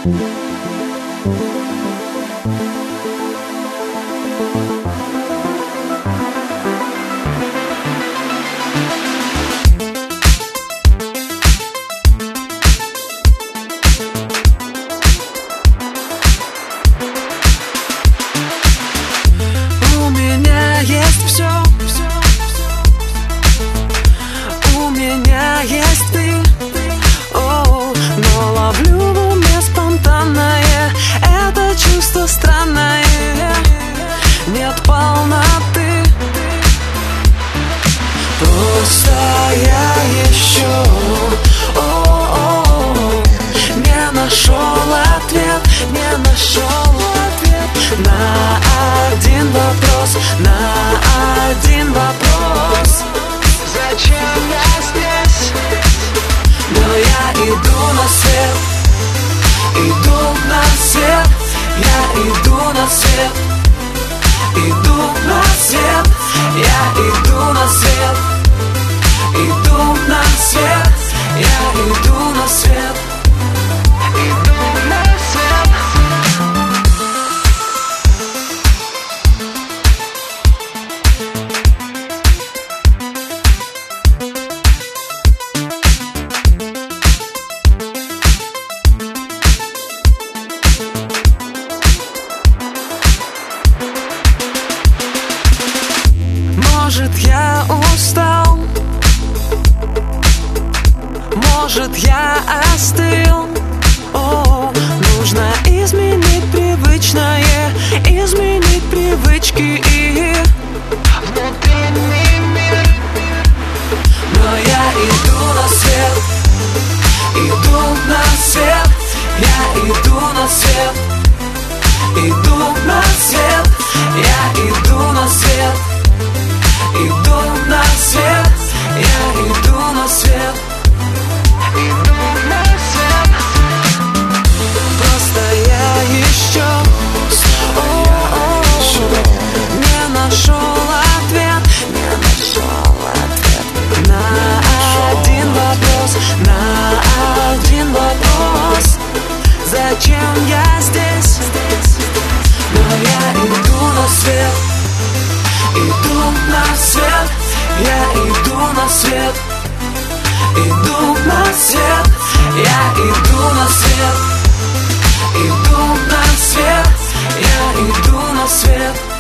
У меня есть все, у меня есть ты, но ловлю в уме спонтанное, это чувство странное, нет полноты. Просто я еще не нашел ответ, не нашел ответ на один вопрос, на один вопрос. Зачем я здесь? Но я иду на свет, иду на свет, я иду на свет, иду на свет, я иду на свет, иду на свет, я иду на свет, иду на свет. Может, я устал, может, я остыл. Нужно изменить привычное, изменить привычки и внутренний мир. Но я иду на свет, иду на свет, я иду на свет, иду на свет, я иду на свет, иду на свет, я иду на свет, иду на свет. Просто я еще не нашел ответ, не нашел ответ на один вопрос, на один вопрос. Зачем я здесь? Но я иду на свет, иду на свет, я иду на свет, иду на свет, я иду на свет, иду на свет, я иду на свет.